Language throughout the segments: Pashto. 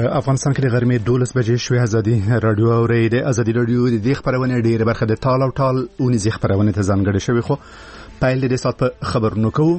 په افغانستان کې د غرمې 12 بجې شوې. ازادي رادیو اوري د ازادي رادیو د دې خبرونه ډیره برخه د ټال او ټال اونې خبرونه ته ځانګړې شوی. خو پایل د سات په خبرونو کوو.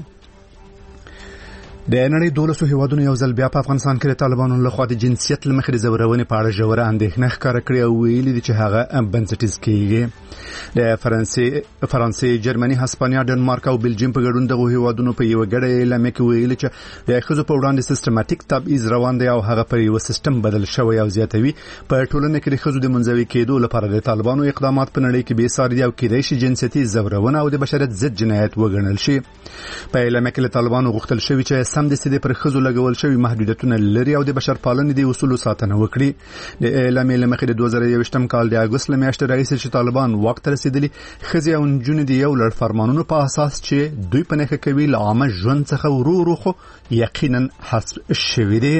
د نړۍ 12 هیوادونو یو ځل بیا په افغانستان کې د طالبانو لخوا د جنسیت لمخې د زورونې په اړه ژوره اندېښنه ښکاره کړې او ویلي دي چې هغه بنسټیز کېږي. د فرانسې، جرمني، هسپانیا، ډنمارک او بلجیم په ګډون دغه هیوادونو په یو ګډه اعلامیه کې ویلي چې د ښځو په وړاندې سیستماتیک تبعیض روان دی او هغه په یو سیستم بدل شوی او زیاتوي په ټولنه کې د ښځو د منځوي کېدو لپاره د طالبانو اقدامات په نړۍ کې بې ساري دي او کېدای شي جنسیتي زورونه او د بشریت ضد جنایت وګڼل شي. په اعلامیه کې له طالبانو غوښتل شوی چې سم د سیده پر خزو لګول شوی محدودیتونه لري او د بشرپالنې د اصولو ساتنه وکړي. د اعلامیې لمخې د 2021م کال د اگست لمیاشتې راهیسې چې طالبان واک ته رسیدلي خزي او نجونې د یو لړ فرمانونو په اساس چې دوی په نخښه کوي له عامه ژوند څخه ورو خو یقینا حذف شوی دی.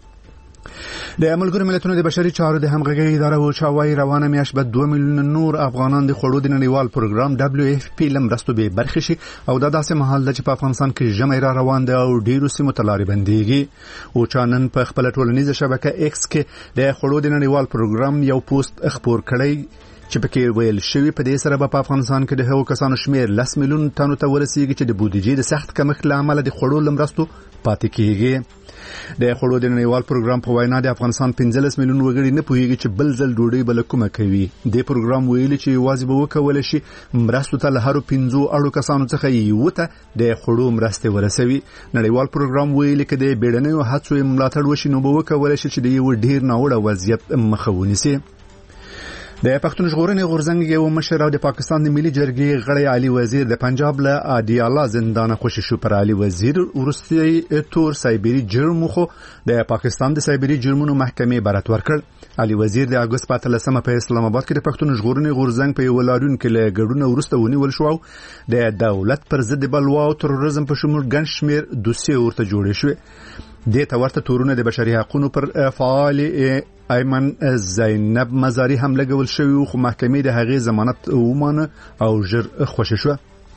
د ملګرو ملتونو د بشري چارو د همغږي اداره او چاوي روانه میاشت به 2 میلیون نور افغانان د خوړو د نړیوال پروګرام WFP لمرستو به برخه شي او دا داسې مهال د په افغانستان کې جمع را روان دي او ډیرو سیمو ته لارې بنديږي. او چانن په خپل ټولنیزه شبکه X کې د خوړو د نړیوال پروګرام یو پوسټ خپور کړی چې پکې ویل شوی په دې سره په افغانستان کې د هغو کسانو شمیر 10 میلیون تنو ته ورسیږي چې د بودیجې د سخت کمښت لامل د خوړو لمرستو پاتې کیږي. د خوړو د نړیوال پروګرام په وینا د افغانستان 15 میلیون وګړي نه پوهیږي چې بل ځل ډوډۍ بل کومه کوي. د پروګرام ویلي چې واجب وکول شي مرستو ته له هرو 15 اړو کسانو څخه یو ته د خوړو مرسته ورسوي. نړیوال پروګرام ویلي چې د بیړنیو هڅو ملاتړ وشي نو به وکول شي چې د یو ډیر ناوړه وضعیت مخه ونیسي. د پښتون ژغورنې غورځنګ یو مشر او د پاکستان د ملي جرګې غړی علي وزیر د پنجاب له اډیالا زندان خوشی شو. پر علي وزیر ورستی تور سایبری جرم خو د پاکستان د سایبری جرمونو محکمې برات ورکړ. علي وزیر د اگست په 13 په اسلام آباد کې د پښتون ژغورنې غورځنګ په یو ولادون کې له ګډونه ورسته ونیول شو او د دولت پر ضد بلوا او تروریزم په شمول ګڼ شمیر دوسیې ورته جوړې شوې. د تورته تورونه د بشري حقوقو پر فعال ایمن زینب مزاری هم لګول شوی خو محکمې د هغې ضمانت ومانه او ژر خوشی شو.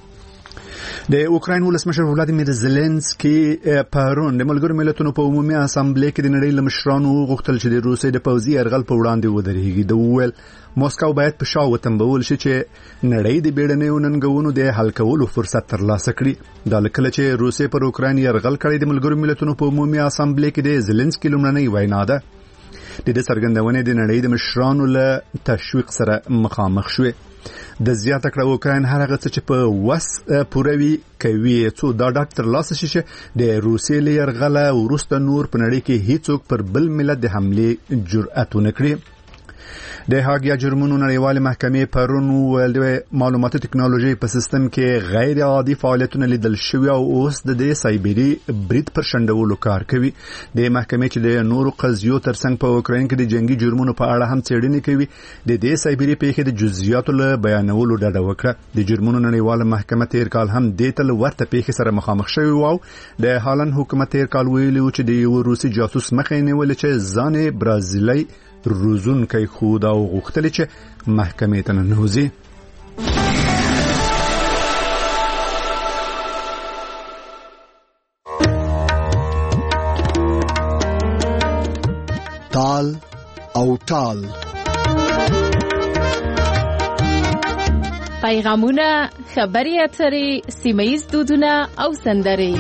د اوکراین ولسمشر ولادیمیر زيلنسکي پرون د ملګرو ملتونو په عمومي اسامبلې کې د نړۍ لمشرانو غوښتل چې د روسیې د پوځي یرغل په وړاندې ودرېږي. د ویل موسکو باید په شاو تنبول شي چې نړۍ د بیړنیو ننګونو د حل کولو فرصت ترلاسه کړي. دا لکه چې روسیې پر اوکراین یرغل کړی د ملګرو ملتونو په عمومي اسامبلې کې د زيلنسکي لومړنۍ وینا ده. د څرګندونې د نړۍ د مشرانو له تشویق سره مخامخ شوه. د زیاته کړه اوکراین هر هغه څه چې په وس پوروي کوي څو دا ډاکټر لاس شي د روسیې له یرغله ورسته نور په نړۍ کې هیڅوک پر بل ملت د حمله جرأت ونه کړي. د هاګیا جرمونو نړیوال محکمې پرون ول د معلوماتي ټکنالوژي په سیستم کې غیر عادي فعالیتونه لیدل شوی او اوس د سایبری برید پر شندولو کار کوي. د محکمې چې د نورو قضیو ترڅنګ په اوکراین کې د جنگي جرمونو په اړه هم څېړنې کوي د دې سایبری پیښې د جزئیاتو له بیانولو ډډه وکړه. د جرمونو نړیوال محکمه تیر کال هم د تل ورته پیښې سره مخامخ شوی او د هالند حکومت تیر کال ویلي چې د یو روسي جاسوس مخې نیول چې ځان برازیلي روزون کوي خود او غوښتل چې محکمې ته ننوځي. تال او ټال پیغامونه، خبري اترې، سیمه‌ییز دودونه او سندرې.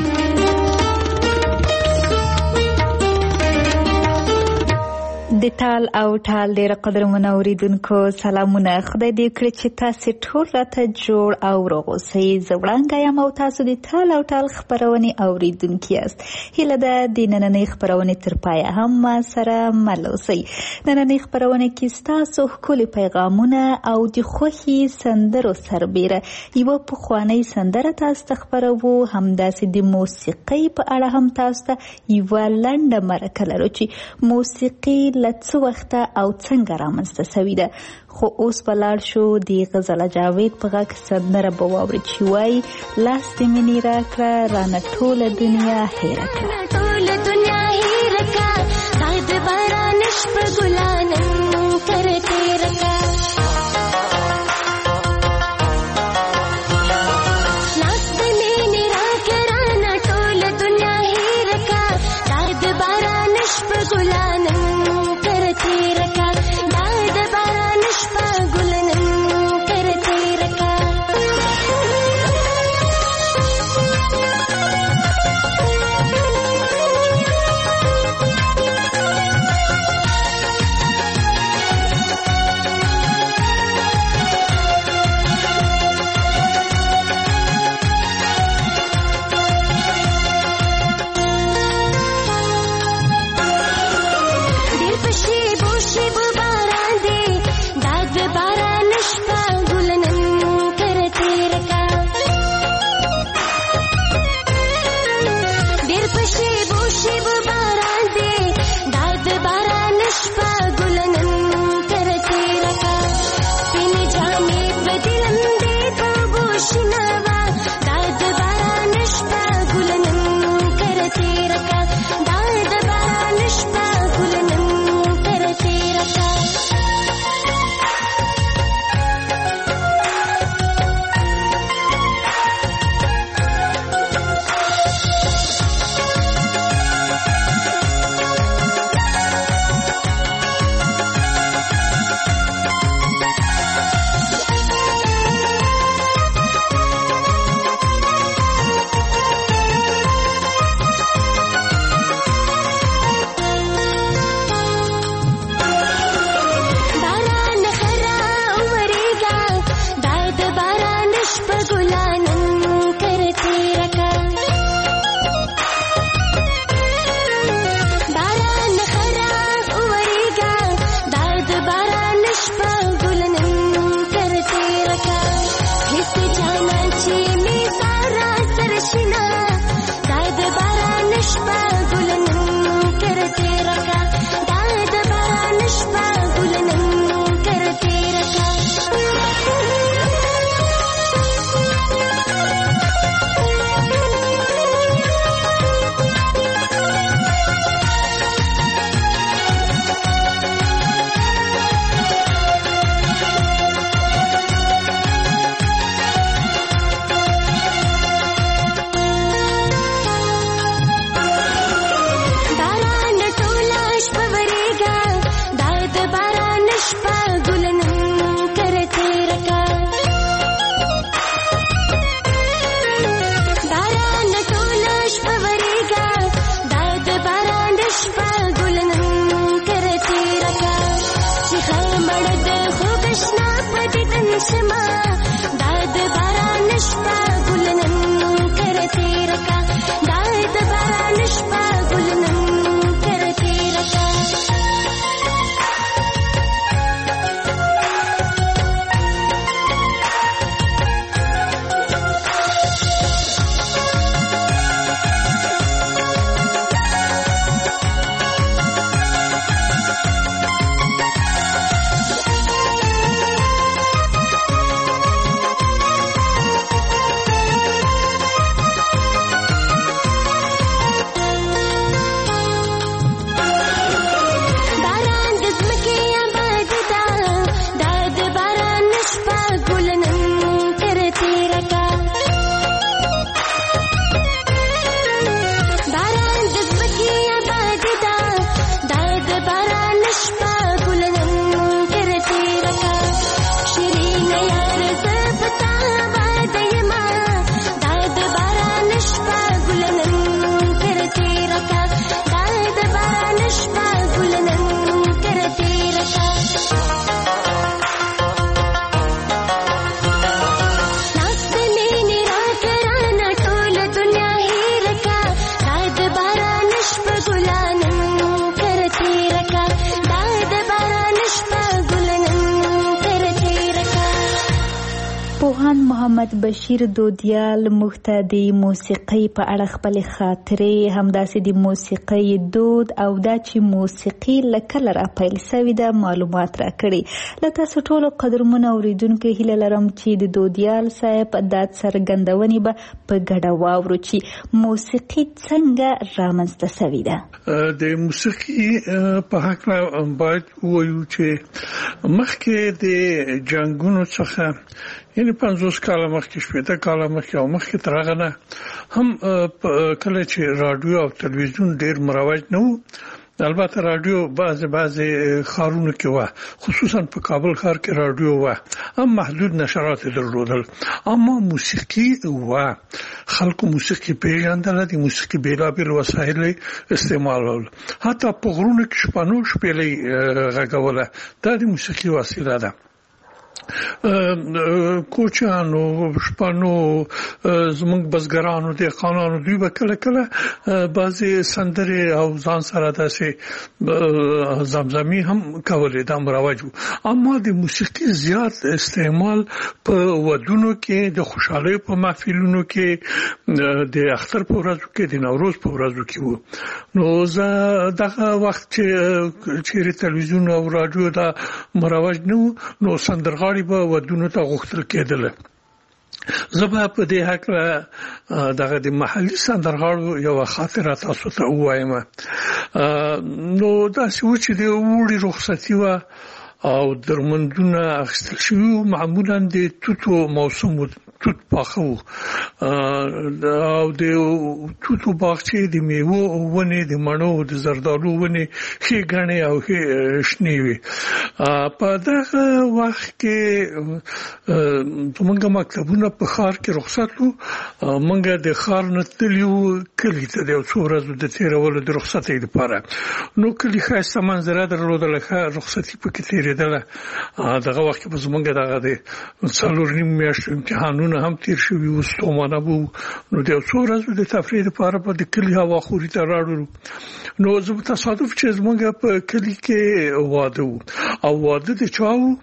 د تال او ټال ډېر قدرمن اوریدونکو سلامونه. خدای دې کړي چې تاسو ټول راته جوړ او روغ اوسئ. زه وړاندې یم او تاسو د تال او ټال خبرونه اوریدونکي یاست. هیله ده د نننۍ خبرونه تر پایه هم ما سره مل اوسئ. نننۍ خبرونه کې ستاسو ښکلي پیغامونه او د خوښي سندرو سربېره یوه پخوانۍ سندره تاسو ته خبروو. همداسې د موسیقۍ په اړه هم تاسو ته یوه لنډه مرکه لرو چې موسیقي څه وخت او څنګه رامنځته شوې ده. خو اوس بلار شو د غزل جاوید په غږ سندره به واورئ چې وایي لاس دې مینې راکړه رانه ټوله دنیا هېره کړه. ټوله دنیا هېره کړه خدای د باران شپه ګلانه کر تېره کړه. لاس دې مینې راکړه رانه ټوله دنیا هېره کړه خدای د باران شپه ګلانه شما داد باران شپا ګلنن تر تیر کا داد باران شپا ګلنن تر تیر کا محمد بشیر دودیال مخته د موسیقي په اړه خپل خاطرې همداسې د موسیقي دود او دا چې موسیقي لکه را پیل شوې ده معلومات راکړي. له تاسو ټولو قدرمنو اوریدونکو هیله لرم چې د دودیال صاحب دا څرګندونې به په ګډه واورو چې موسیقي څنګه رامنځته شوې ده. د موسیقي په هکله باید ووایو چې مخکې د جنګونو څخه یعنی 50 کاله مخکې 60 کاله مخکې او مخکې تر هغه نه هم کله چې رادیو او تلویزیون ډیر مروج نه وو. البته رادیو بعضی خارونو کې و خصوصا په کابل ښار کې رادیو و هم محدود نشرات درلودل اما موسیقي و خلکو موسیقي پیژندل دي موسیقي بیلابیل وسایل استعمالول حتی په غرونو کې شپانو شپېلې غږوله دا د موسیقي وسیله ده. کوچانو شپانو زمونږ بزګرانو دهقانانو دوی به کله کله بعضی سندرې او ځان سره داسې زمزمې هم کولې دا مروج وو. اما د موسیقي زیات استعمال په ودونو کې د خوشحالۍ په محفلونو کې د اختر په ورځو کې د نوروز په ورځو کې وو. نو زه دغه وخت چې تلویزیون او رادیو دا مروج نه وو نو سندرغاړي به ودونو ته غوښتل کېدل. زبا په دې هکله دغه د محلي سندرغاړو یو خاطره تاسو ته وایم. نو دا چې د وړي رخصتي و او درمندونه اخیستل شوی معمولا د توتو موسم توت پاخو او د توتو باغچې د میوه ونه د مڼو د زردالو ونه ښې ګڼې او ښې شنې وي. په دغه وخت کې زموږ مکتبونه په ښار کې رخصت وو. موږ د ښار نه تللو کلي ته د یو څو ورځو د تېرولو د رخصتۍ لپاره. نو کلي ښایسته منظره درلودله ښه رخصتي پکې تېرېدله. دغه وخت کې به زموږ دغه د 4 میاشتو امتحانونه هم تیر شوي وو ستومانه وو. نو د یو څو ورځو د تفریح لپاره په د کلي هوا خوري ته راړو. نو زه په تصادف چې زموږ په کلي کې واده وو او واده د چا وو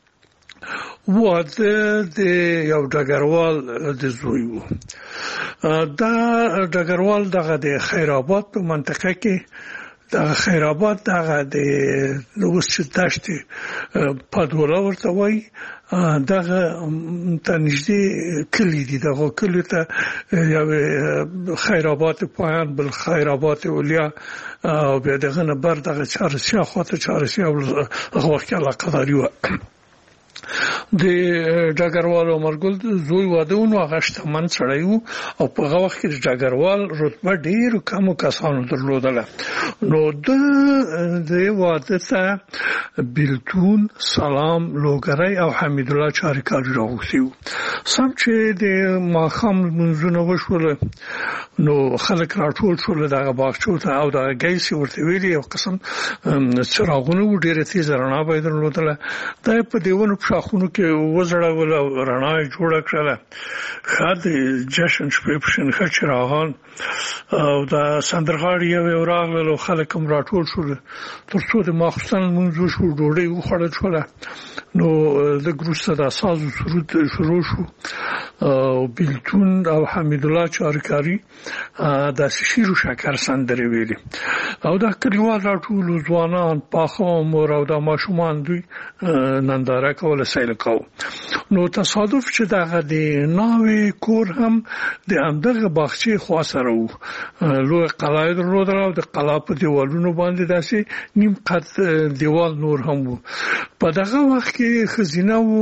واده د یو ډګروال د زوی وو. دا ډګروال دغه د خیرآباد په منطقه کې دا خیرآباد دغه د اوس چې دشت پادوله ورته وایي دغه ته نږدې کلی دي. دغه کلی ته یو خیرآباد پایان بل خیرآباد اولیا او بیا دغه نه بر دغه چارسیا خواته چارسیا هغه وخت علاقه‌داري وه. د ډګروال عمرګل زوی واده ونه هغه شتمن سړی وو او په هغه وخت کې د ډګروال رتبه ډېرو کمو کسانو درلودله. نو د واده ته بیلتون سلام لوګری او حمید الله چاریکاری راغوښتي وو. سم چې د ماښام لمونځونه وشوله نو خلک راټول شول دغه باغچو ته او دغه ګیسې ورته ویلي یو قسم څراغونه وو ډېره تیزه رڼا به یې درلودله. دا یې په دیوانو په شاخونو کې کې وزړول او رڼا جوړ کړل خاط جشن شپې پښین خچراغان او دا سندرغاړي یو راغلو خلک هم راټول شول ترڅو د ماخستان منځو شو ډوډۍ وخوړل شو نو د ګروسته د اساس سرود شروع شو او بلتون او حمید الله چارکاری د شیرو شکر سندري ویلي او دا کلیوال راټول ځوانان پاخه مور او د ماشومان دوی ننداره کوله سیل کو نو تصادف چې دغه د ناوې کور هم د همدغه باغچې خوا سره وو لوی قلعه درلوده او د قلعه په دیوالونو باندې داسې نیم قد دیوال نور هم وو په دغه وخت کې خزینه وو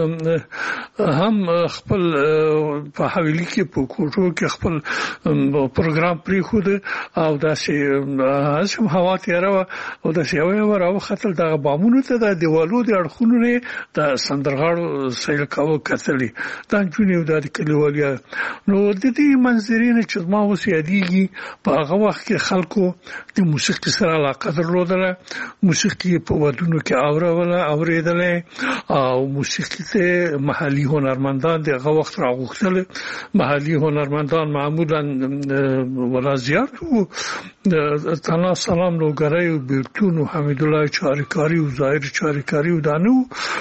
هم خپل په حویلی کې په کوټو کې خپل پروګرام پری خو او داسې هم هوا تیاره او داسې یو راو خطر دغه بامونو ته د دیوالو د اړخونو نه د سندرغاړو سیل کاوه کتلې دا جونیو د کلیوالیا نو د دې منظرې نه چې ما اوس یادېږي په هغه وخت کې خلکو د موسیقي سره علاقه درلودله موسیقي په ودونو کې اوریدله او موسیقي ته محلي هنرمندان دغه وخت راغوښتل محلي هنرمندان معمولا ولا زیات وو تنا سلام لوګری او بلتون او حمید الله چارکاری او ظاهر چارکاری او دانو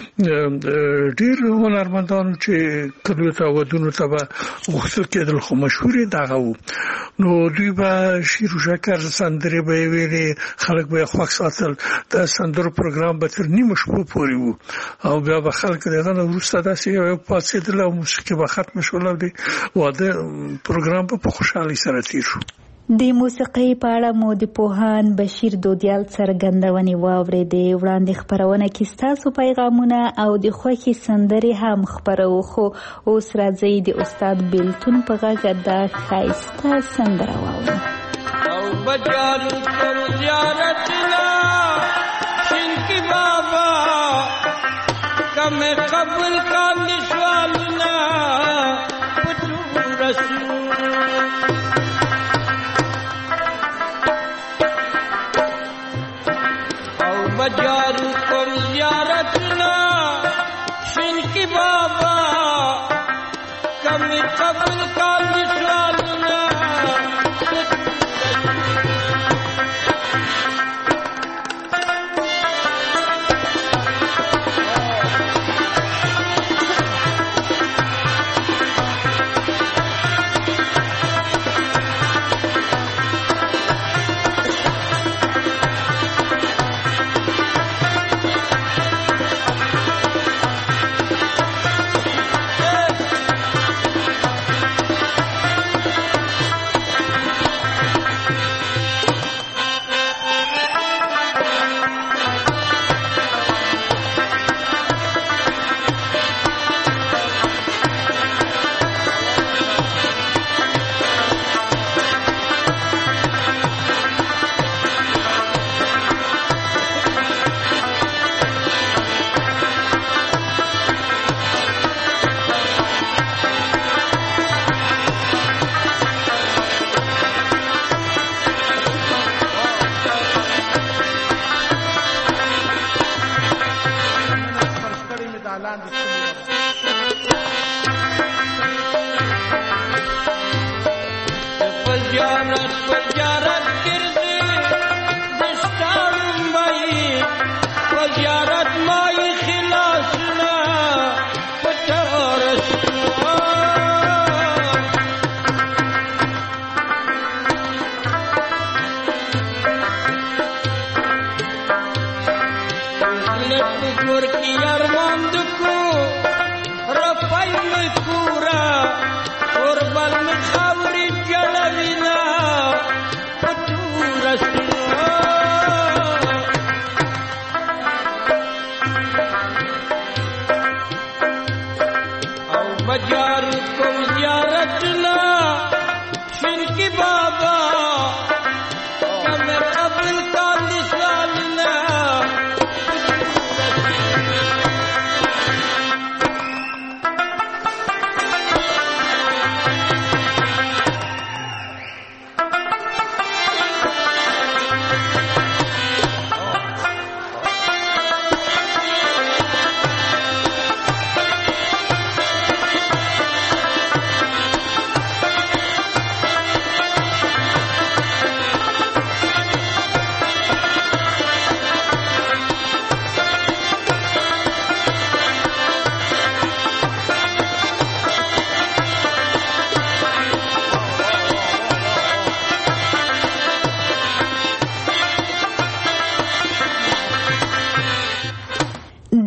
ډیر هنرمندان چې کله ته ودونو ته غوښتل کېدل خو مشهور دغه وو نو دوی به شیرو شکر سندري به ویلي خلک به خوښ ساتل د سندرو پروګرام به تر نیمه شپه پورې وو او بیا به خلک دغه وروسته داسې یو پاتېدل او موسیقي به ختم شول او د واده پروګرام په خوشحالي سره تیر شو د موسیقۍ په اړه مو د پوهان بشیر دودیال څرګندونې واورېدې وړاندې خپرونه کې ستاسو پیغامونه او د خوښۍ سندرې هم خپرو خو اوس راځي د استاد بلتون په غږ د ښایسته سندره واورو او بجارو کوم زیارتنا شینکی بابا کم قبل کا نشوالنا پټو رسول بجارو کوم زیارتنا شینکی بابا کم قبل کا نشوالنا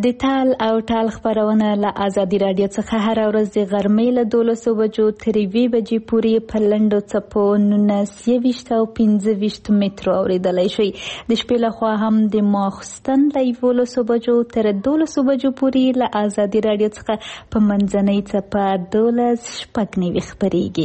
د تال او ټال خبرونه له آزادي رادیو څخه هر ورځ د غرمې له 12 بجو تر 1 بجې پورې په لنډو څپو 19 او 15 مترو اوریدلای شي. د شپې لخوا هم د ماخستن له 11 بجو تر 12 بجو پورې له آزادي رادیو څخه په منځنۍ څپه 12:09 خبريږي.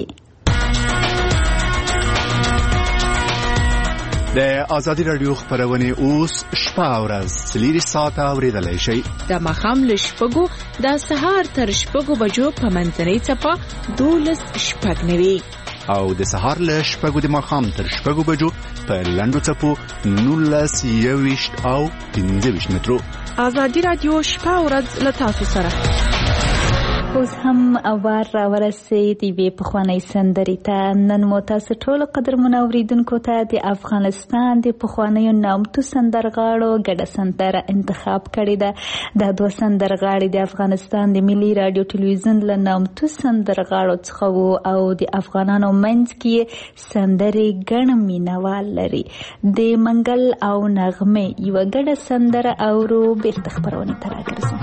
د آزادي رادیو خبرونه اوس شپه ورځ 3 ساعته اوریدلای شي. د ماښام له شپږو د سهار تر شپږو بجو په منځنۍ څپه 12:09 او د سهار له شپږو د ماښام تر شپږو بجو په لنډو څپو 19 او 15 مترو. آزادي رادیو شپه ورځ له تاسو سره. اوس هم اوار را ورسید یوې پخوانۍ سندرې ته. نن مو تاسو ټولو قدرمنو اوریدونکو ته د افغانستان د پخوانیو نامتو سندرغاړو ګډه سندره انتخاب کړې ده. دا دوه سندرغاړي د افغانستان د ملي رادیو ټلویزیون له نامتو سندرغاړو څخه وو او د افغانانو منځ کې سندرې ګڼ مینوال لري. د منګل او نغمه یوه ګډه سندره اورو. بیرته خبرونه ته راګرځو.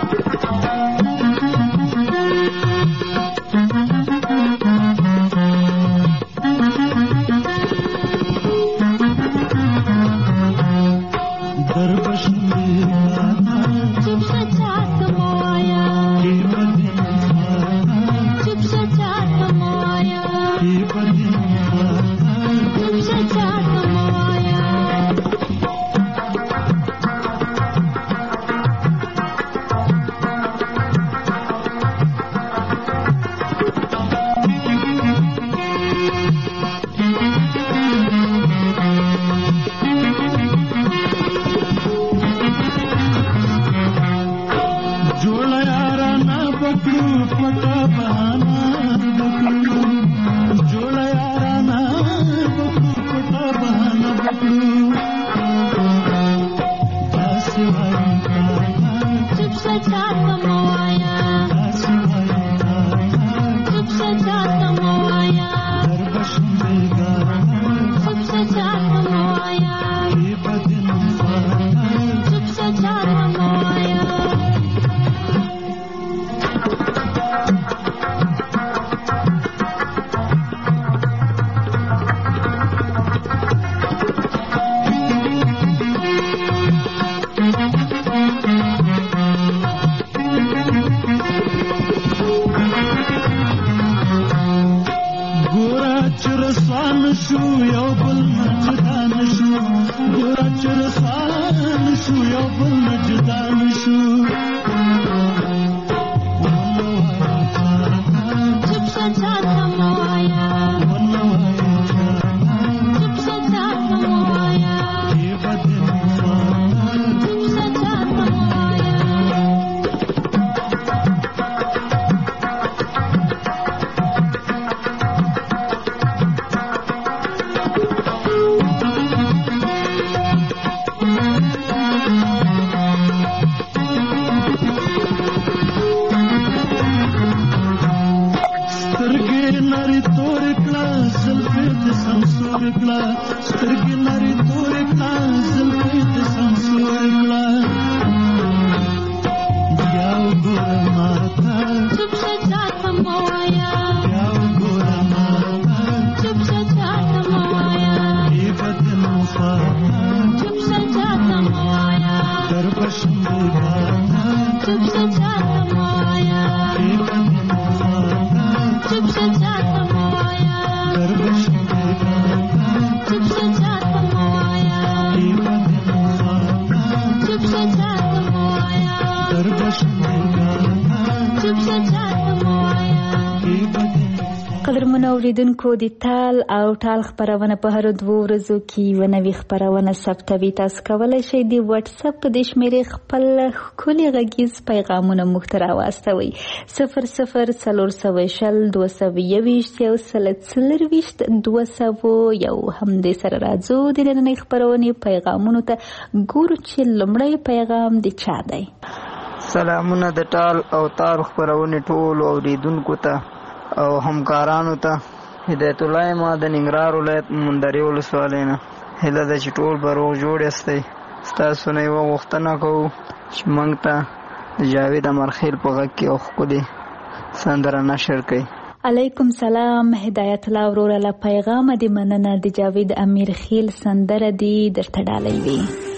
اوریدونکو د تال او ټال خبرونه په هر 2 ورځو کې یو نوې خبرونه ثبتوي. تاسو کولی شئ د واتس اپ په دې شمیرې خپل ښکلي غږیز پیغامونه موږ ته راواستوئ. 004021 همدې سره راځو د نننۍ خبرونې پیغامونو ته. ګورو چې لومړی پیغام د چا دی. سلامونه د ټال او تال خبرونې ټولو اوریدونکو ته او همکارانو ته. هدایت الله ما د ننګرهار ولایت مندرې ولسوالۍ نه. هیله ده چې ټول به روغ جوړ یاستئ ستاسو نه یوه غوښتنه کوو چې موږ ته د جاوید امرخیل په غږ کې یو ښکلې سندره نشر کړئ. علیکم سلام، هدایت الله وروره له پیغام دې مننه. د جاوید امیرخیل سندره دې درته ډالۍ وي.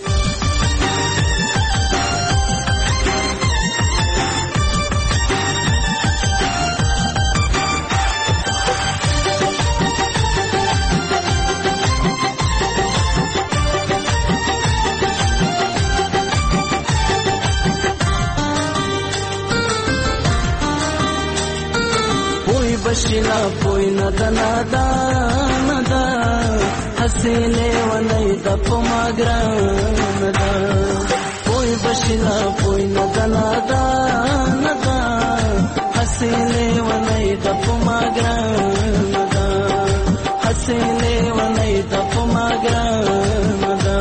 بشلا پوی ندا ندا ندا حسیلے ونی د پماګرا ندا پوی بشلا پوی ندا ندا ندا حسیلے ونی د پماګرا ندا حسیلے ونی د پماګرا ندا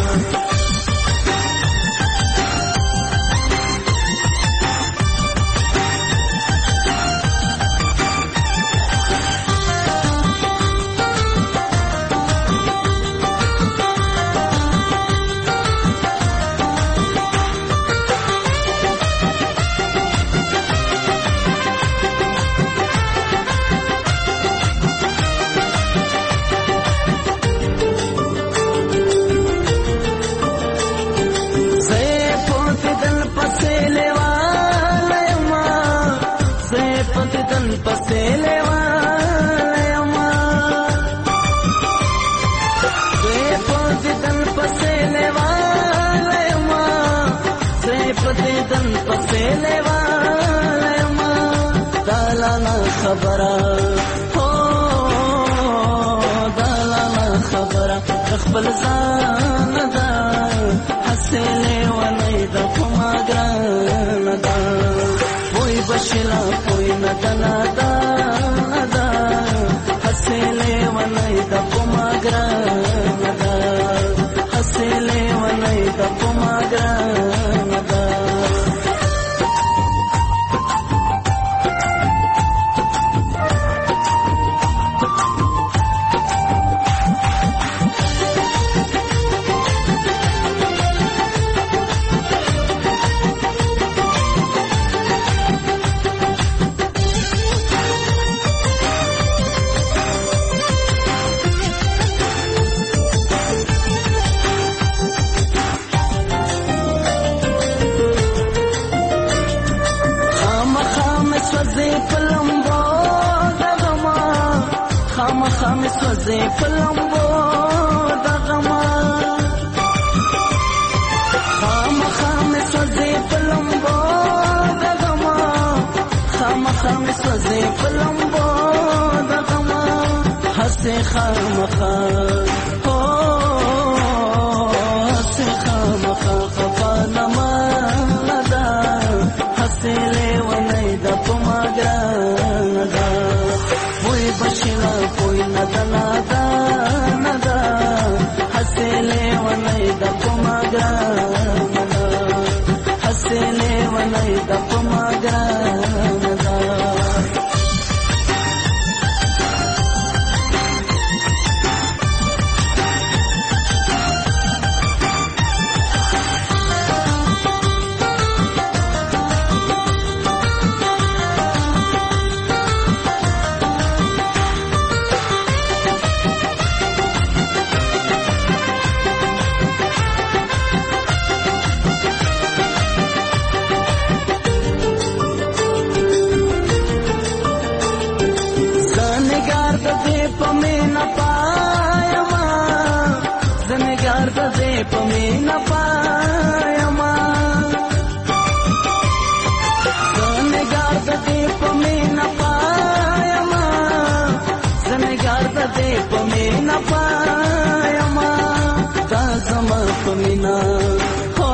خبره هو دلاله خبره خپل ځان دا حسله ونی د پماګران دا وای بشلا کوئی ندنا دا دا حسله ونی د پماګران دا حسله ونی د پماګران دا سوزے فلمبو دغما خام خام سوزے فلمبو دغما خام خام سوزے فلمبو دغما ہنسے خام خام ہو ہنسے خام خام خفا نما دا ہنسے لے ونی دا پماګران دا وای بشلا کوئی ندا ندا ندا حسله ونی د پماګران دا حسله ونی د پماګران دا پمینا پایما زنگار دے پمینا پایما زنگار دے پمینا پایما دا زما پمینا ہو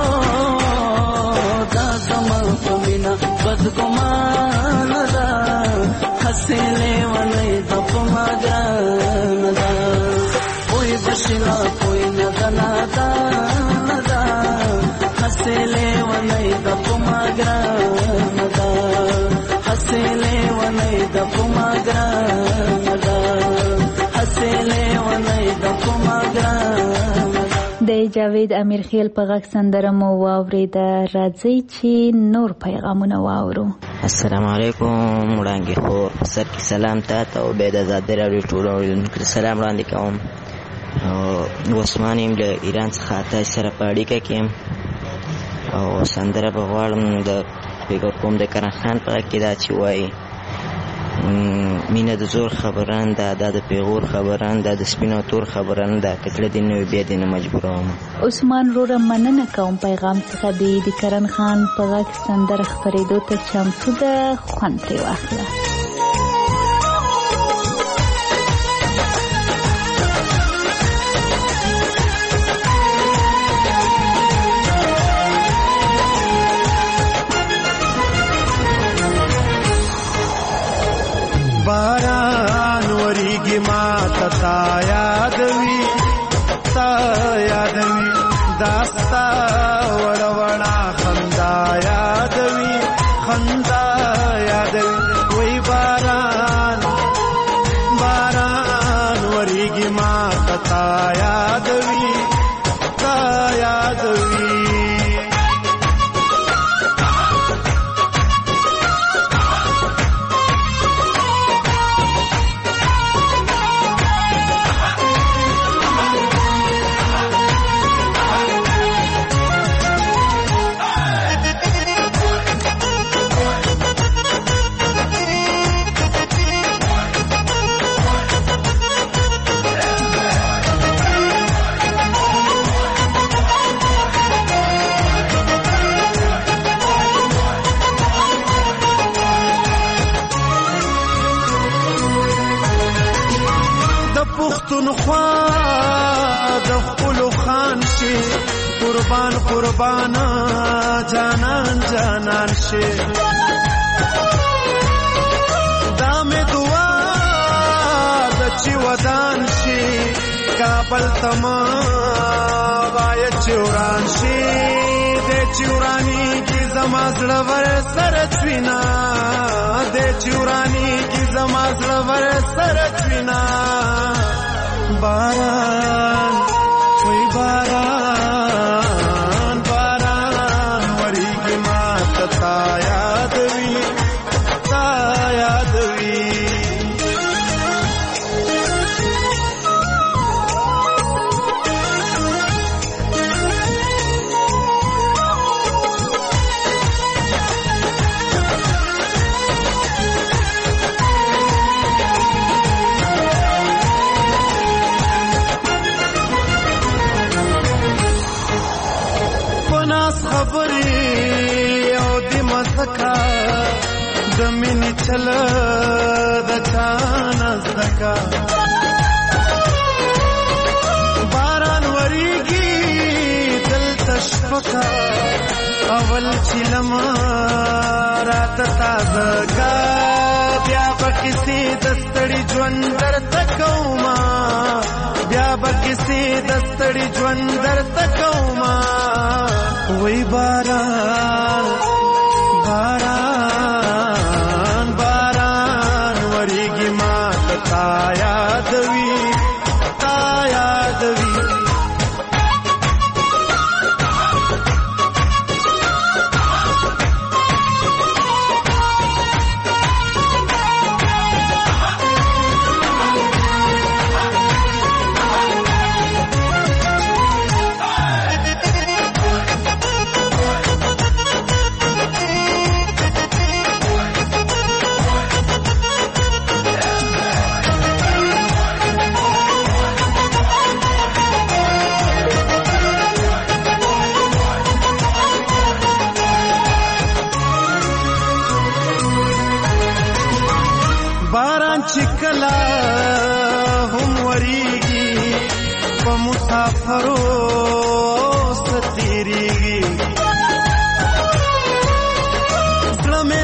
دا زما پمینا بدگمان دا حسلے ونی دا پماګران دا وای بشلا کوئی ندا ندا ندا حسله ونی د پماګران دا حسله ونی د پماګران دا حسله ونی د پماګران. د جاوید امیرخیل په غږ سندره مو واورېده. راځئ چې نور پیغامونه واورو. السلام علیکم وړانګې خور، په سر کې سلام تاته او بیا د ازادۍ راډیو ټولو اورېدونکو ته سلام وړاندې کوم. عثمان یم له ایران څخه تاسې سره په اړیکه کې یم او سندره به غواړم د فکر کوم د کرن خان په غږ کې دا چې وایي مینه د زور خبره نه ده، دا د پیغور خبره نه ده، د سپین او تور خبره نه ده، که تله دې نه وي بیا دې نه مجبوروم. عثمان روره مننه کوم پیغام څخه دی. د کرن خان په غږ سندره خپرېدو ته چمتو ده، خوند ترې واخله. باران وریږي ما تا یادوي داستا وړه وړه خندا یادوي وای باران وریږي ما تا یادوي قربان جانان شي دا مې دعا د چې ودان شي کابل تما وای چوران شي د چورانی کی زما زړه ور سره چوینا د چورانی کی زما زړه ور سره چوینا باران وای باران زمینی چل د چانا زکا باران وریږي دل تشفقا اول چلم رات تازگا بیا بکسی دستړي ژوند درته کوما بیا بکسی دستړي ژوند درته کوما وای باران وریږي ما تا یادوي چکلا هم وریږي په مسافرو ستیریږي زړه مې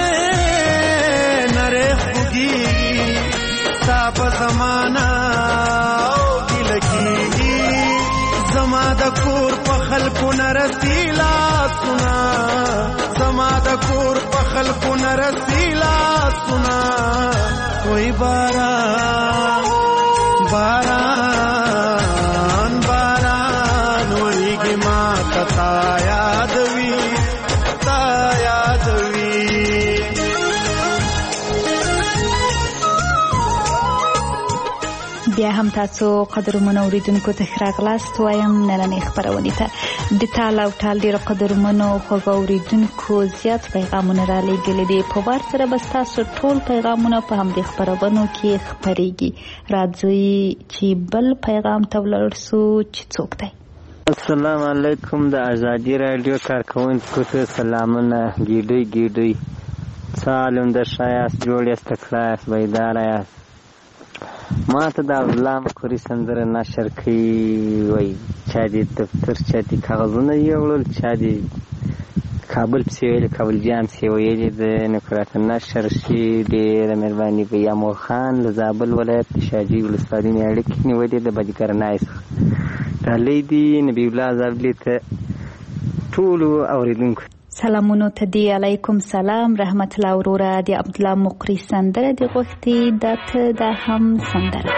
نره خوږیږي ستا په زمانه او ګیله کېږي زما د کور په خلکو نه رسي لاسونه زما د کور په خلکو نه رسي لاسونه وای باران بیا هم تاسو قدرمنو اوریدونکو ته ښه راغلاست وایم نننۍ خپرونې ته. د تال او ټال ډېرو قدرمنو خوږو اوریدونکو زیات پیغامونه رالیږلي دي. په وار سره به ستاسو ټول پیغامونه په همدې خپرونو کې خپریږي. راځئ چې بل پیغام ته ولاړ سو چې څوک دی. السلام علیکم. د ازادي رادیو کارکوونکو ته سلامونه. ګیډۍ سالم د شایست جوړ یاست تکړه یاست بیداره یاست. ما ته د عبدالله مکوري سندره نشر کوي وایي چا دې دفتر چا دې کاغذونه یوړل چا دې کابل پسې ویلې کابل جان پسې ویلې د نکراته نشر شي. ډېره مهرباني به یامور خان له زابل ولایت د شاجوی ولسوالۍ نه اړیکې نیولې د بجګرنای څخه ډالۍ دي. نبي الله زابلي ته ټولو اورېدونکو سلامونو ته دی. علیکم سلام رحمت الله وروره. د عبدالله مقری سندره دی غوښتي دا ته دا هم سندره.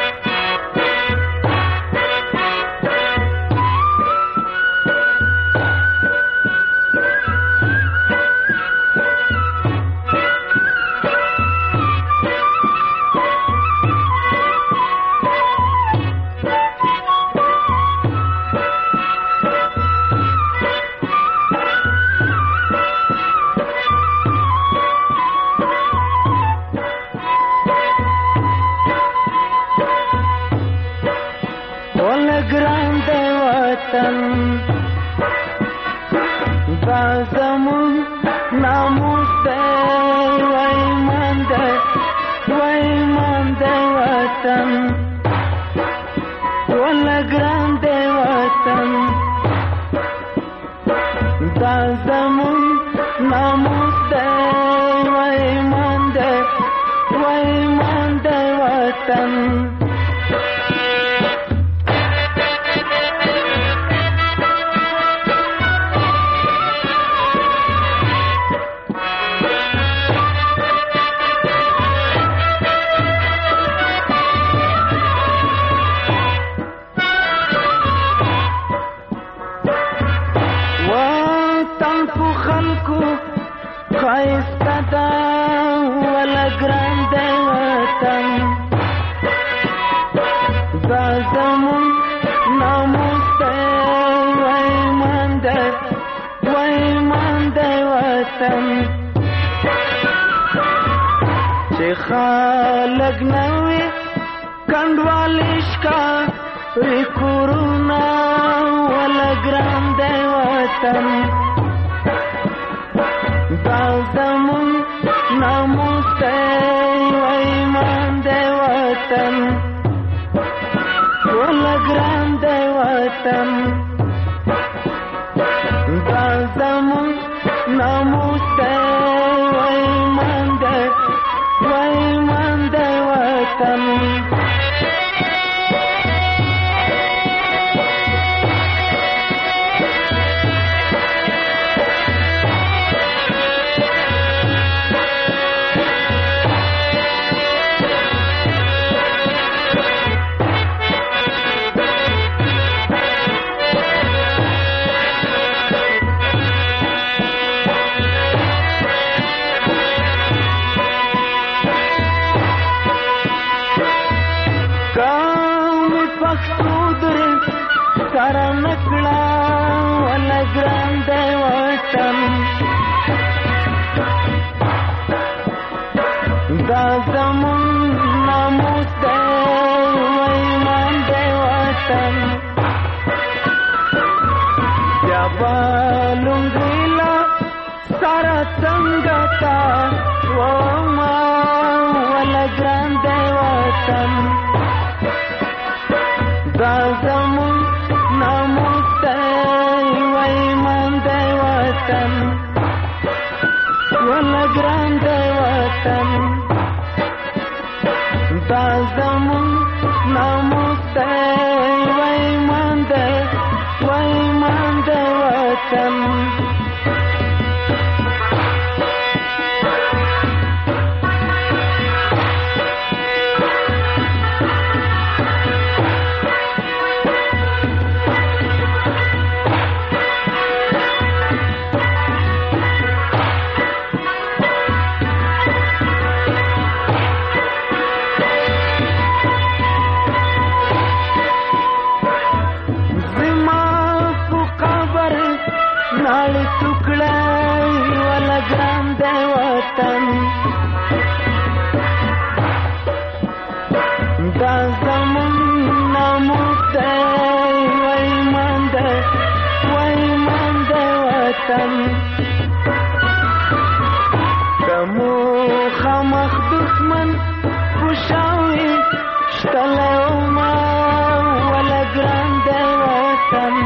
مخ دښمن خوشاوي شتلی وما وله ګران دی وطن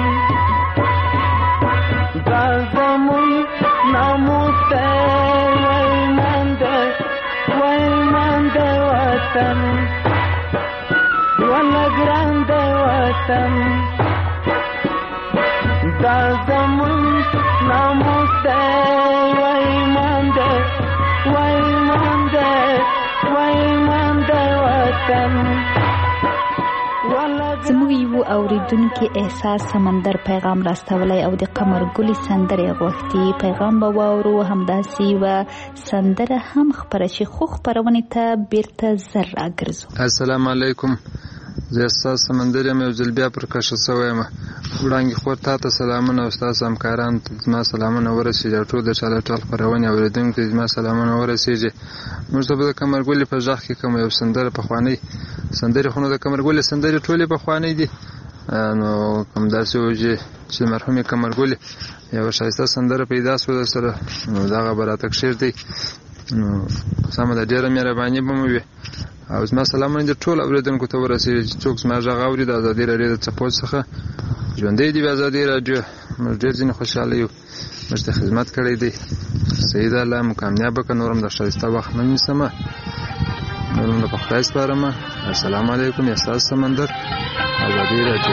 دا زمون ناموس دی وایمان دی وطن وله ګران دی وطن دا زمون ناموس دی وایمان دی وطن. زموږ یو اوریدونکي احساس سمندر پیغام راستولی او د قمر ګلې سندرې غوښتي. پیغام به واورو، همداسې یوه سندره هم خپره شي، خو خپرونې ته بیرته زر راګرځو. السلام علیکم، زه استاد سمندر یم، یو ځل بیا پر کشه شوی یم. وړانګې خور تا ته سلامونه او ستاسو همکارانو ته زما سلامونه ورسېږي او ټول د ټال خپرونې اورېدونکو ته زما سلامونه ورسېږي. موږ ته به د قمرګلې په غږ کې کومه یو سندره پخوانۍ سندرې، خو نو د قمرګلې سندرې ټولې پخوانۍ دي، نو کوم داسې وجې چې مرحومې قمرګلې یوه ښایسته سندره پیدا شوه درسره، نو دغه به راته کښېږدئ. نو سمه ده، ډېره مهرباني به مو وي او زما سلامونه دې ټول اورېدونکو ته ورسېږي چې څوک زما غږ اوري د ازادي راډیو د څپو څخه. ژوندی دې وي ازادي راډیو. موږ ډېر ځینې خوشحاله یو، موږ ته خدمت کړی دی. صحیح ده، الله مو کامیابه کړه. نور هم د ښایسته وخت نه نیسمه، نور هم د په خدای سپارمه. السلام علیکم، احساس سمندر، ازادي راډیو.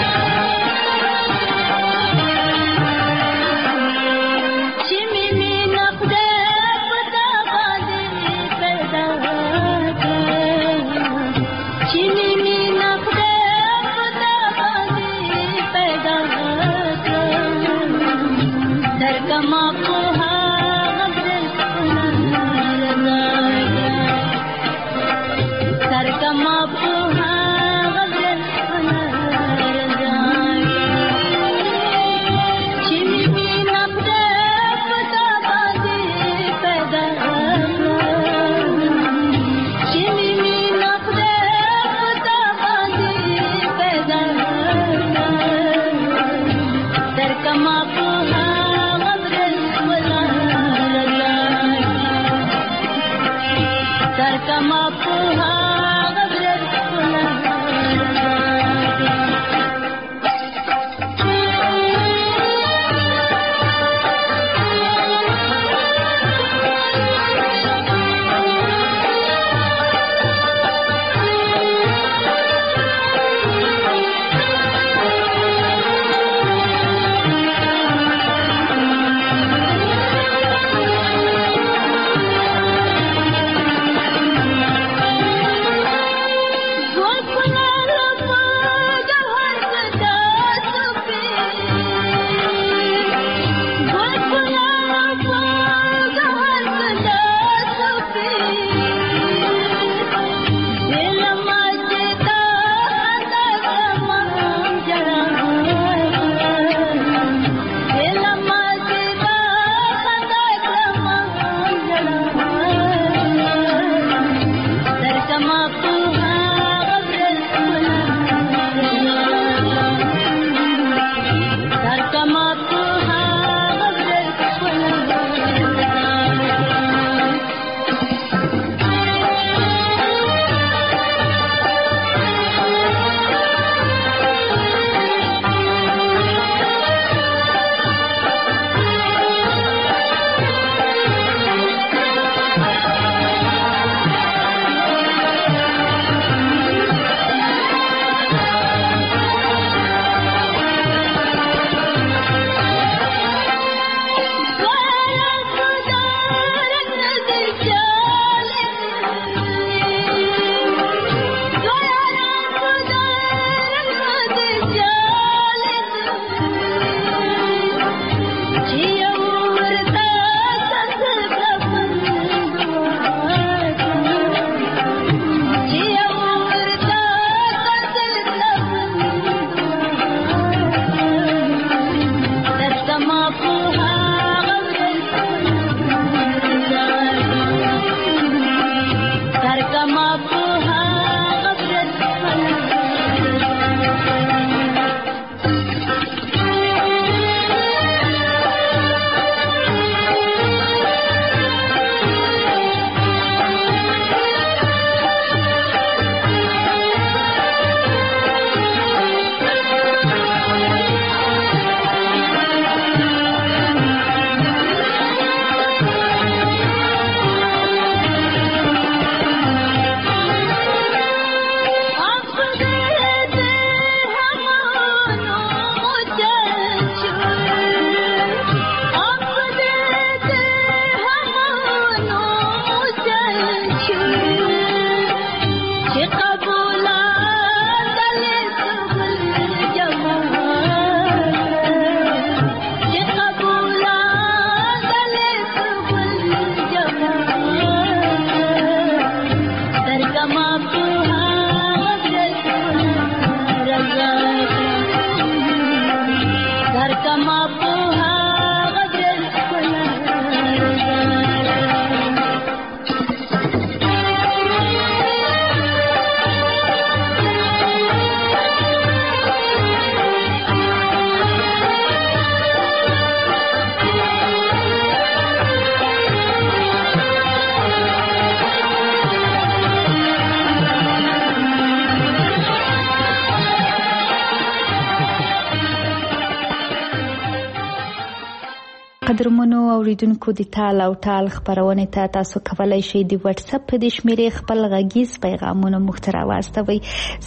قدرمنو اوریدونکو د تال او ټال خبرونه ته تاسو کولای شئ د واتس اپ په د شمیرې خپل غږیز پیغامونه مخ ته راواستوئ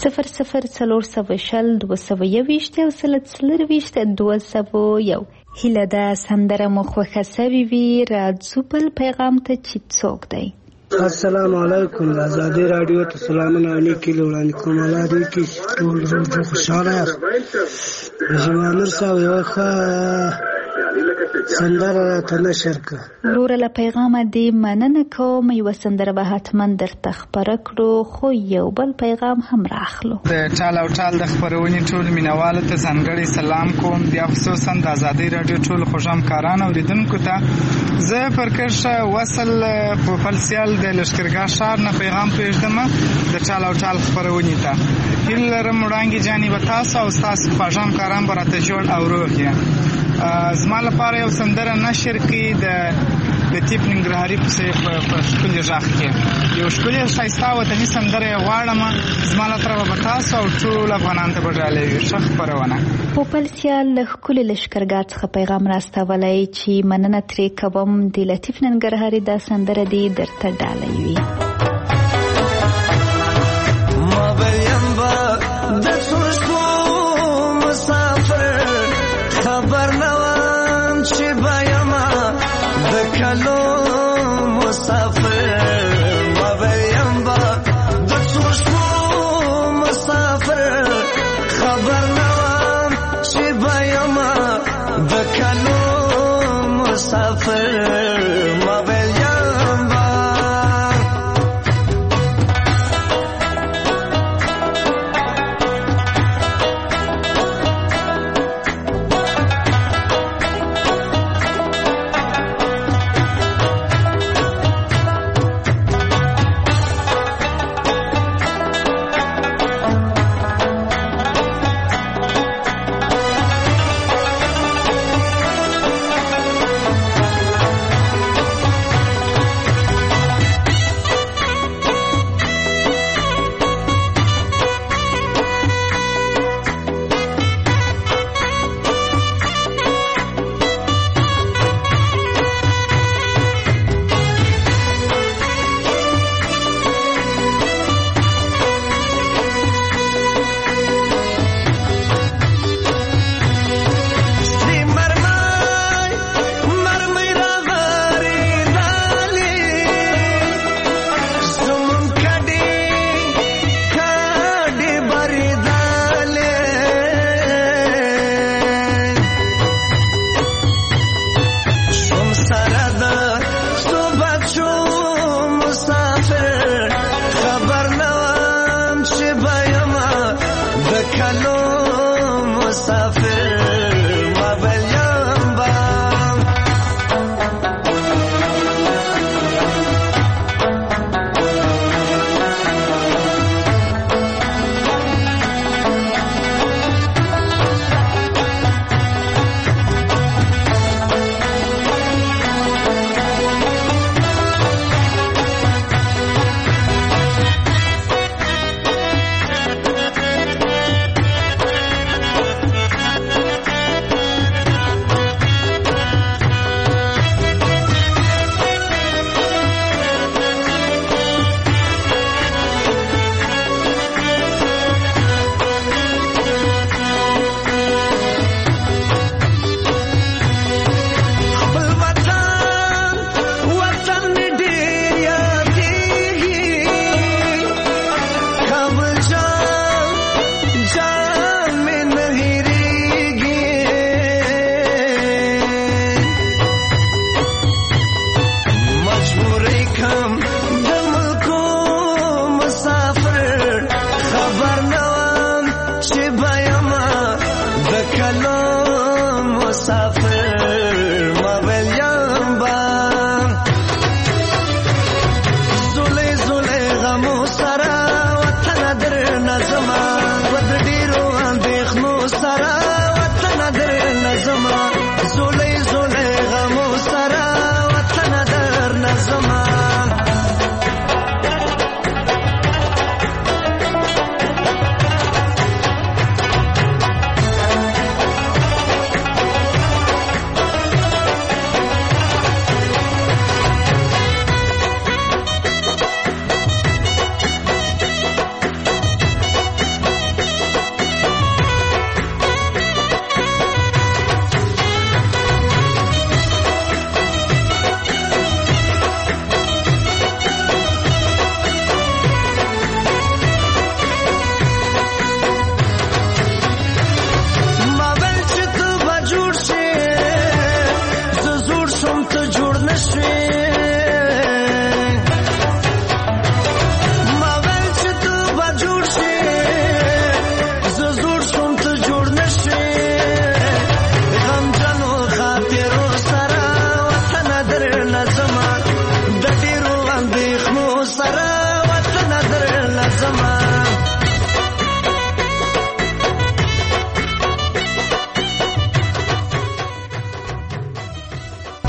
00402021 هیله ده سندره مو خوښه سوې وي. راځو بل پیغام ته چې څوک دی. السلام علیکم. آزادی رادیو ته سلامونه علیکم وړاندې کوم. الله دې کې ټول خوشاله یاست. ژوندر صاحب یو ښه سندره ته نشر کړه. وروره له پیغامه دې مننه کوم. یوه سندره به حتما درته خپره کړو، خو یو بل پیغام هم راخلو. د ټال او ټال د خپرونې ټول مینوالو ته ځانګړی سلام کوم. بیا خصوصا د آزادۍ راډیو ټول خوږمکاران اوریدونکو ته زه پر کرښه وصل په فلسیال د لښکرګاه ښار نه پیغام پرېږدم د ټال او ټال خپرونې ته. هیله لرم وړانګې جانې به تاسو او ستاسو خوږ همکاران به راته جوړ او روغ یې. زما لپاره یو سندره نشر کړي د لطیف ننګرهاري په ښکلي غږ کې یو ښکلې ښایسته وطني سندره یې غواړم. زما له طرفه به تاسو او ټول افغانانو ته به ډالۍ وي. ښه خپرونه. پوپل سیال له ښکلي لښکرګاه څخه پیغام راستولی چې مننه ترې کوم. د لطیف ننګرهاري دا سندره دې درته ډالۍ وي. خبر نوام چې بیاما د کلو مسافر ما بیم با د څوشو مسافر خبر نوام چې بیاما د کلو مسافر ما بیم با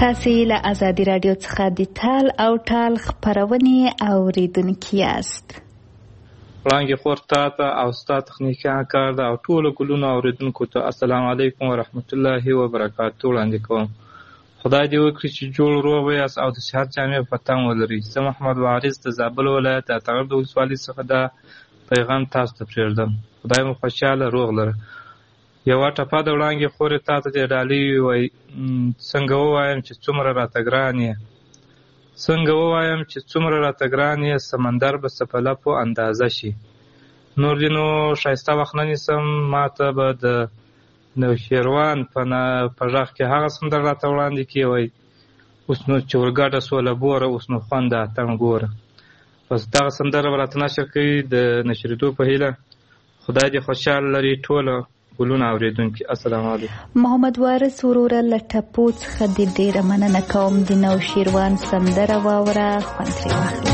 تاسې له ازادي راډیو څخه د تال او ټال خپرونې اوریدونکي یاست. وړانګې خور تا ته او ستا تخنیکیان کار ده او ټولو ګلونو اوریدونکو ته السلام علیکم ورحمت الله وبرکاتو وړاندې کوم. خدای دې وکړي چې جوړ روغ ویاست او د صحت جامې په تن ولرئ. زه محمد وارث د زابل ولایت د اتغر د ولسوالۍ څخه دا پیغام تاسو ته پرېږدم. خدای مو خوشحاله روغ لره. یوه ټپه د وړانګې خورې تا ته دې ډالۍ وای څنګه ووایم چې څومره راته ګران یې، څنګه ووایم چې څومره راته ګران یې، سمندر به څه په لپو اندازه شي. نور دې نو ښایسته وخت نه نیسم، ما ته به د نوشیروان په غږ کې هغه سندره راته وړاندې کې وای اوس نو چې ورګډه سوله بوره، اوس نو خوند د اتڼ ګوره. بس دغه سندره به راته نشر کوي د نشرېدو په هیله. خدای دې خوشحال لري ټوله ګلونه اوریدونکي. السلام علیکم. محمد وارث وروره له ټپو څخه دې ډېره مننه کوم. د نوشیروان سندره واوره، خوند ترې واخلئ.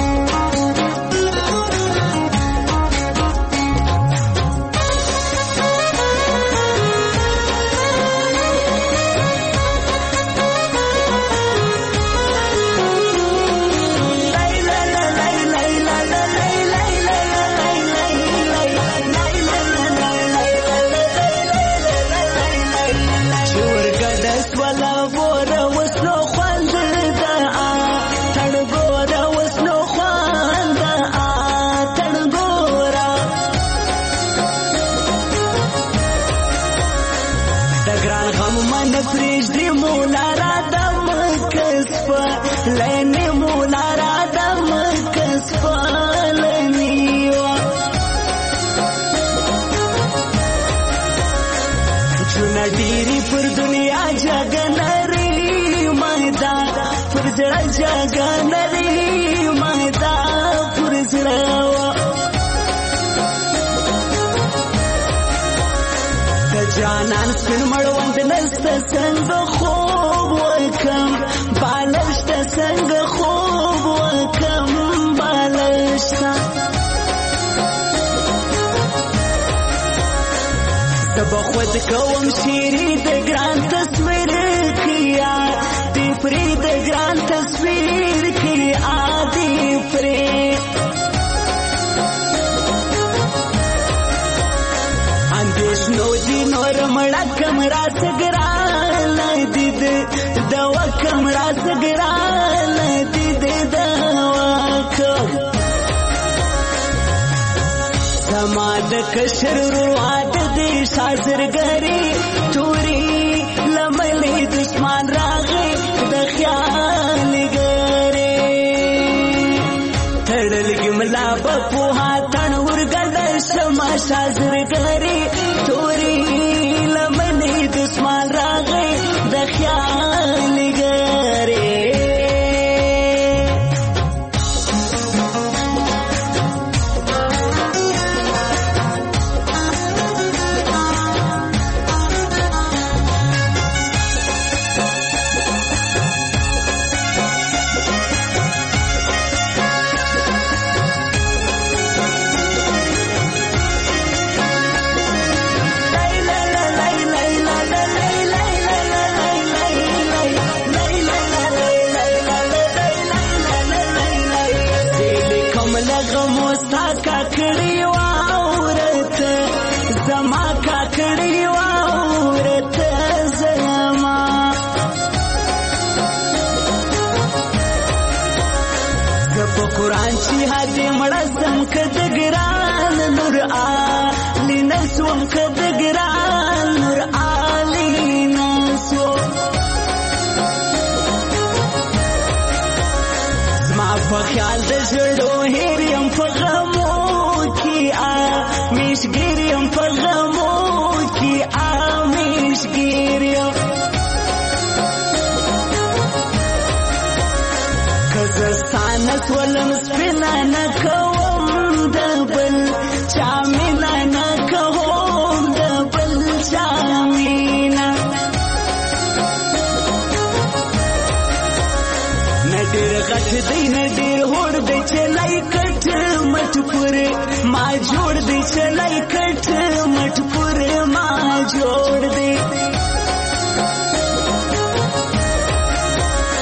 جانان سپین مړوند نسته څنګه خوب وکم، بالشته څنګه خوب وکم، بالشته زه به خود کوم شیرې د ګران تصویر کیا دی پرې د ګران تصویر کیا دی پرې اندیشنو دی نور مړه کمرا سګران دید دوا کمرا سګران دید دوا کم زما د کشر رواد دی شازرګری توري لملې دشمن راغی د خیال ګری تړل ګملا په هاتن ورګل شما شازرګری توري لملې دشمن راغی د خیال ګری کدګران نور علی نسوم کدګران نور علی نسو زما په خیال د زړو هریم په غمو کې میشګریم په غمو کې میشګریم کزستان سولم سپینا نکو دبل چامینا نکوم دبل چامینا ندیر غټ دی ندیر هوړ دی چلای کټ مټ پوره ما جوړ دی چلای کټ مټ پوره ما جوړ دی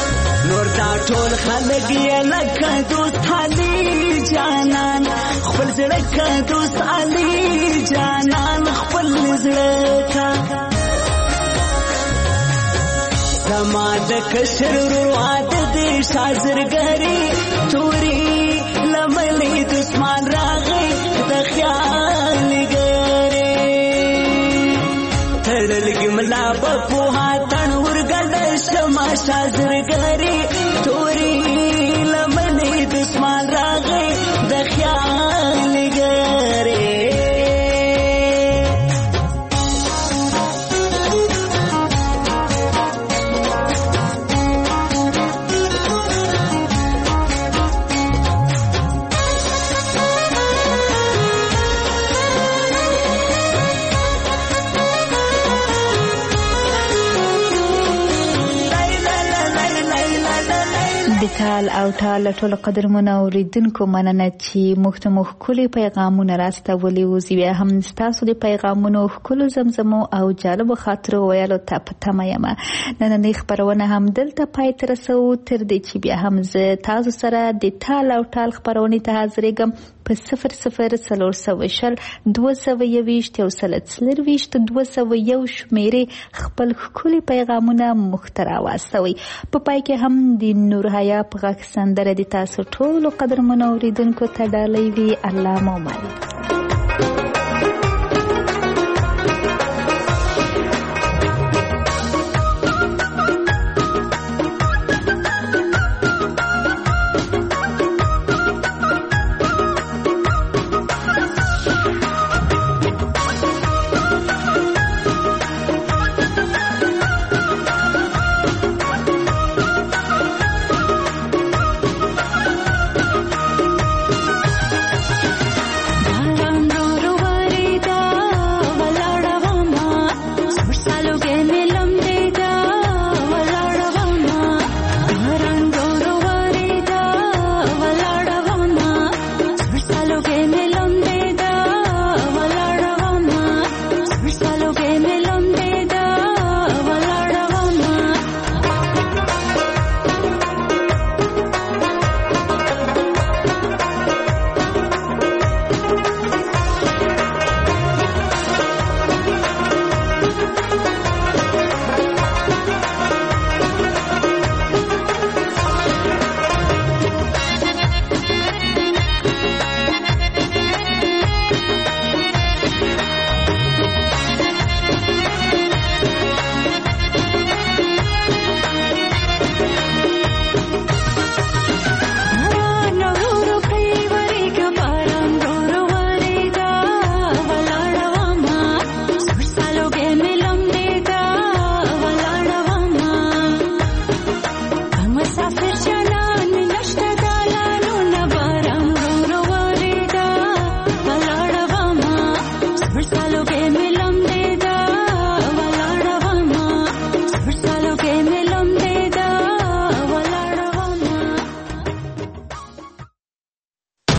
ټول خلک یې لکه دوست علي جانان خپل زړه کا دوست علي جانان خپل زړه کا زما د کشر رواد دې شازرګری توري لملې دشمن راغی د خیال ګره تړلګي ملا په کوه تن ورګل شما شازرګری توري لملې دشمن راغی د خیال ګره د ټال او ټال ټول قدرمنو اوریدونکو مننه چې مختمو ښکلي پیغامونه راستولي وو. زه بیا هم ستاسو د پیغامونو ښکلو زمزمو او جالبو خاطرو ویلو ته په تمه یم. نننۍ خپرونه هم دلته پای ته رسوو تر دې چې بیا هم زه تاسو سره د ټال او ټال خپرونې ته حاضرېږم په 00 420 221 201 شمیرې خپل ښکلي پیغامونه مخترا واستوي. په پای کې هم د نور حیا په غږ سندره د تاسو ټولو قدرمنو اوریدونکو ته ډالۍ وي. الله مو مل.